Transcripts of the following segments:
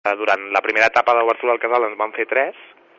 durant la primera etapa d'obertura del casal ens van fer 3,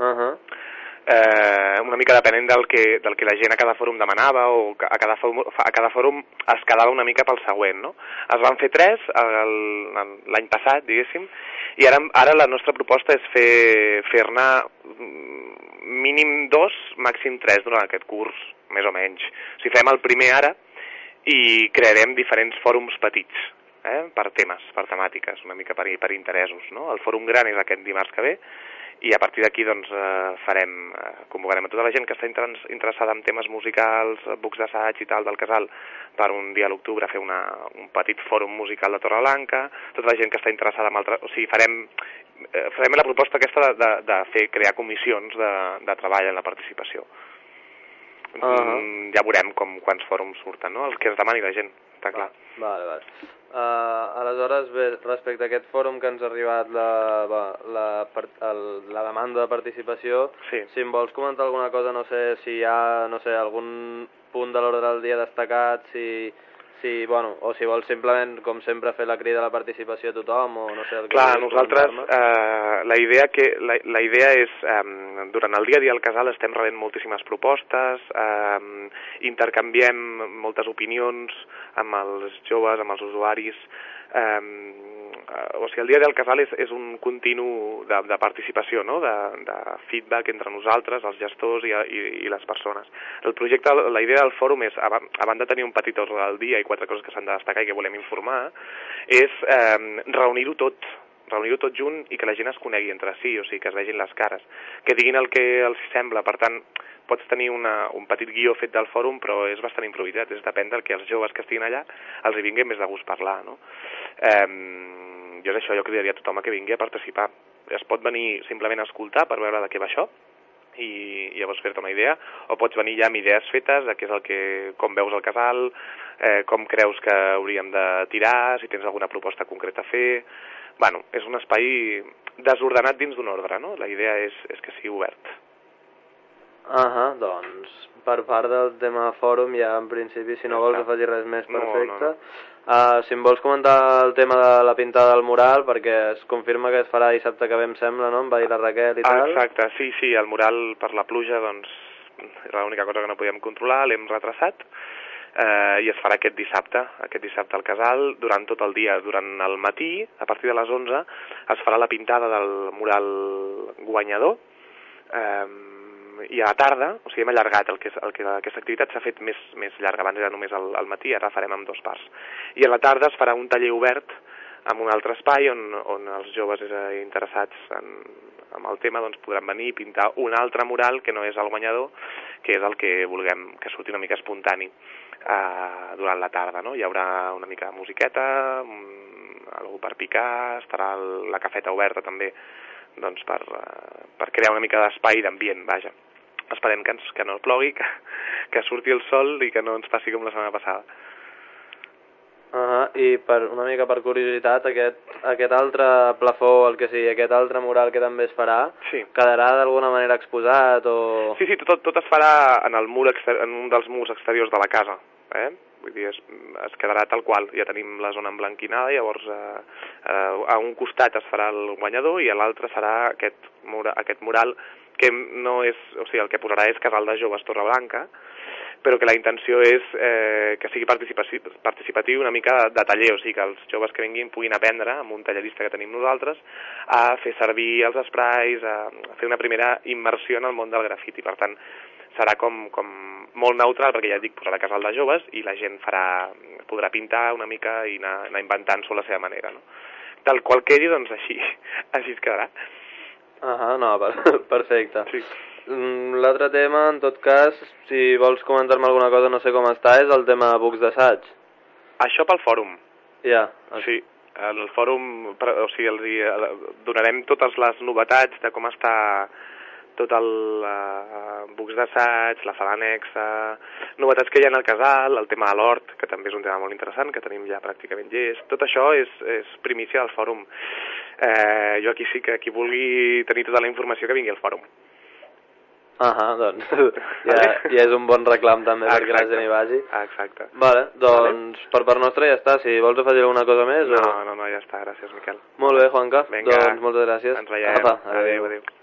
una mica depenent del que la gent a cada fòrum demanava, o a cada fòrum es quedava una mica pel següent, no? Es van fer 3 l'any passat, diguéssim, i ara la nostra proposta és fer-ne mínim 2, màxim 3 durant aquest curs, més o menys. O sigui, fem el primer ara i crearem diferents fòrums petits, per temes, per temàtiques, una mica per interessos, no? El fòrum gran és aquest dimarts que ve, i a partir d'aquí doncs, convocarem a tota la gent que està interessada en temes musicals, bucs d'assaig i tal del casal, per un dia a l'octubre fer un petit fòrum musical de Torreblanca, tota la gent que està interessada en altres... O sigui, farem la proposta aquesta de crear comissions de treball en la participació. Ja veurem quants fòrums surten, no? Els que es demani la gent, està clar. Vale. Aleshores, bé, respecte a aquest fòrum que ens ha arribat la demanda de participació, sí. Si em vols comentar alguna cosa, no sé si hi ha algun punt de l'ordre del dia destacat, o si vols simplement, com sempre, fer la crida a la participació a tothom, o no sé... Clar, nosaltres, la idea és, durant el dia a dia al casal estem rebent moltíssimes propostes, intercanviem moltes opinions amb els joves, amb els usuaris, o sigui, el dia del casal és un continu de participació, no? De feedback entre nosaltres, els gestors i les persones. El projecte, la idea del fòrum és, a banda de tenir un petit ordre del dia i 4 coses que s'han de destacar i que volem informar, és reunir-ho tot junt i que la gent es conegui entre si, o sigui, que es vegin les cares, que diguin el que els sembla. Per tant, pots tenir un petit guió fet del fòrum, però és bastant improvisat, depèn del que els joves que estiguin allà els hi vingui més de gust parlar, no? Jo és això, jo cridaria a tothom que vingui a participar. Es pot venir simplement a escoltar per veure de què va això i llavors fer-te una idea, o pots venir ja amb idees fetes de què és com veus el casal, com creus que hauríem de tirar, si tens alguna proposta concreta a fer... Bueno, és un espai desordenat dins d'un ordre, no? La idea és que sigui obert. Doncs, per part del tema fòrum, ja en principi, si no vols afegir res més, perfecte. No. Si em vols comentar el tema de la pintada del mural, perquè es confirma que es farà dissabte que ve, em sembla, no? Em va dir la Raquel i tal. Exacte, sí, el mural per la pluja, doncs, era l'única cosa que no podíem controlar, l'hem retrasat, i es farà aquest dissabte al casal, durant tot el dia. Durant el matí, a partir de les 11, es farà la pintada del mural guanyador, i a la tarda, o sigui, hem allargat aquesta activitat s'ha fet més llarga. Abans era només al matí, ara farem en 2 parts. I a la tarda es farà un taller obert en un altre espai on els joves interessats en el tema doncs, podran venir i pintar un altre mural que no és el guanyador, que és el que vulguem que surti una mica espontani durant la tarda, no? Hi haurà una mica de musiqueta, algú per picar, estarà la cafeta oberta també, doncs per crear una mica d'espai i d'ambient, vaja. Esperem que no plogui, que surti el sol i que no ens passi com la setmana passada. I una mica per curiositat, aquest altre plafó, el que sigui, aquest altre mural que també es farà, quedarà d'alguna manera exposat o...? Sí, tot es farà en un dels murs exteriors de la casa, Vull dir, es quedarà tal qual. Ja tenim la zona emblanquinada, llavors a un costat es farà el guanyador i a l'altre serà aquest mural que no és... O sigui, el que posarà és Casal de Joves Torreblanca, però que la intenció és que sigui participatiu, una mica de taller, o sigui, que els joves que vinguin puguin aprendre, amb un tallerista que tenim nosaltres, a fer servir els sprays, a fer una primera immersió en el món del grafiti. Per tant, serà com molt neutral, perquè ja dic, posarà Casal de Joves i la gent podrà pintar una mica i anar inventant-s'ho a la seva manera, no? Tal qual quedi, doncs així es quedarà. No, perfecte. Sí. L'altre tema, en tot cas, si vols comentar-me alguna cosa, no sé com està, és el tema de bucs d'assaig. Això pel fòrum. Ja. Sí, el fòrum, o sigui, donarem totes les novetats de com està tot el bucs d'assaig, la sala anexa, novetats que hi ha al casal, el tema de l'hort, que també és un tema molt interessant, que tenim ja pràcticament llest. Tot això és primícia del fòrum. Jo aquí sí que qui vulgui tenir tota la informació que vingui al fòrum. Doncs ja és un bon reclam també perquè la gent hi vagi. Exacte. Vale, doncs per part nostra ja està. Si vols afegir alguna cosa més... No, ja està. Gràcies, Miquel. Molt bé, Juanca. Vinga. Doncs moltes gràcies. Ens veiem. Adéu.